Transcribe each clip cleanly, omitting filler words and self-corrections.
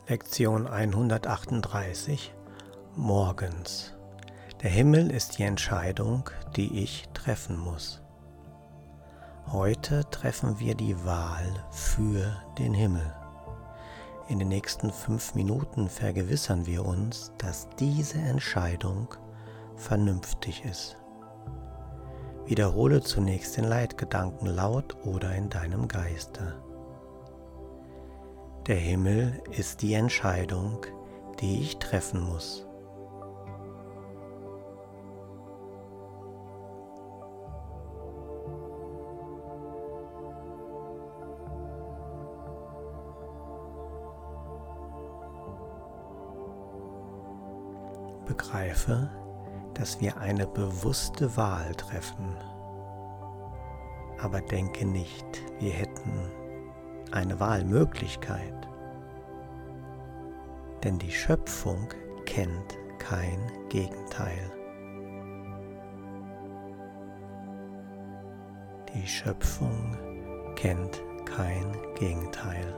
Lektion 138 Morgens. Der Himmel ist die Entscheidung, die ich treffen muss. Heute treffen wir die Wahl für den Himmel. In den nächsten 5 Minuten vergewissern wir uns, dass diese Entscheidung vernünftig ist. Wiederhole zunächst den Leitgedanken laut oder in deinem Geiste. Der Himmel ist die Entscheidung, die ich treffen muss. Begreife, dass wir eine bewusste Wahl treffen. Aber denke nicht, wir hätten eine Wahlmöglichkeit. Denn die Schöpfung kennt kein Gegenteil. Die Schöpfung kennt kein Gegenteil.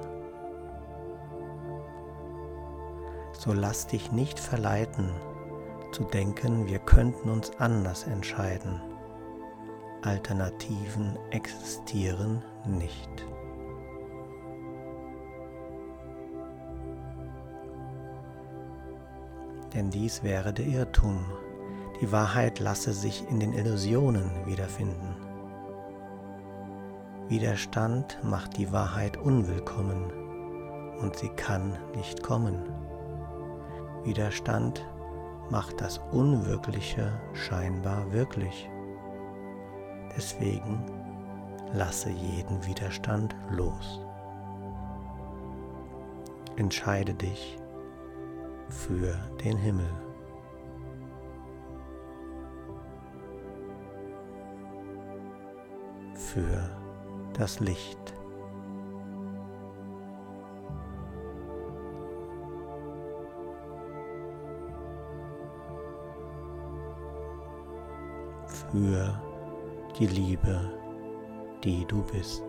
So lass dich nicht verleiten, zu denken, wir könnten uns anders entscheiden. Alternativen existieren nicht. Denn dies wäre der Irrtum. Die Wahrheit lasse sich in den Illusionen wiederfinden. Widerstand macht die Wahrheit unwillkommen und sie kann nicht kommen. Widerstand macht das Unwirkliche scheinbar wirklich. Deswegen lasse jeden Widerstand los. Entscheide dich für den Himmel. Für das Licht. Für die Liebe, die du bist.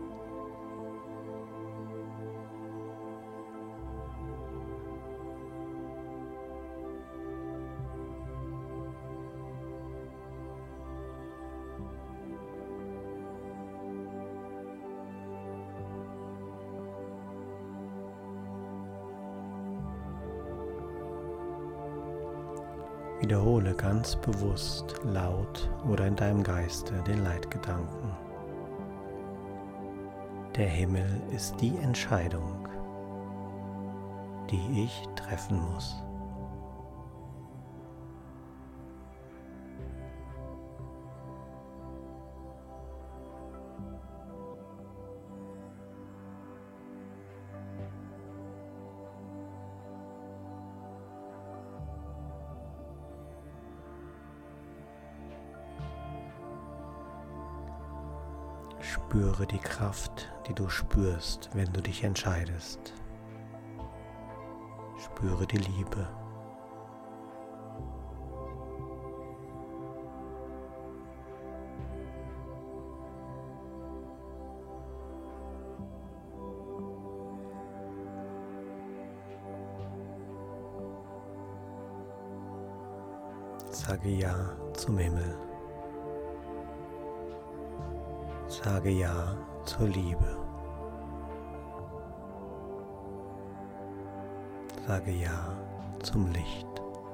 Wiederhole ganz bewusst, laut oder in deinem Geiste den Leitgedanken. Der Himmel ist die Entscheidung, die ich treffen muss. Spüre die Kraft, die du spürst, wenn du dich entscheidest. Spüre die Liebe. Sage Ja zum Himmel. Sage Ja zur Liebe. Sage Ja zum Licht.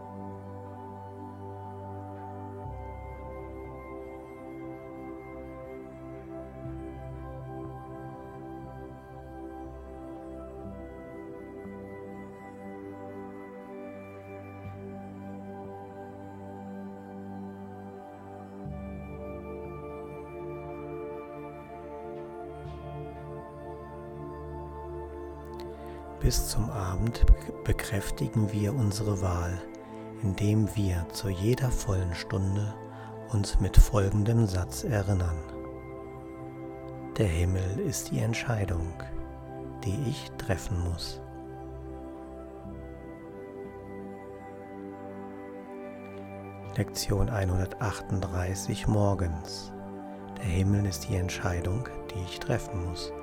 Bis zum Abend bekräftigen wir unsere Wahl, indem wir zu jeder vollen Stunde uns mit folgendem Satz erinnern. Der Himmel ist die Entscheidung, die ich treffen muss. Lektion 138 morgens. Der Himmel ist die Entscheidung, die ich treffen muss.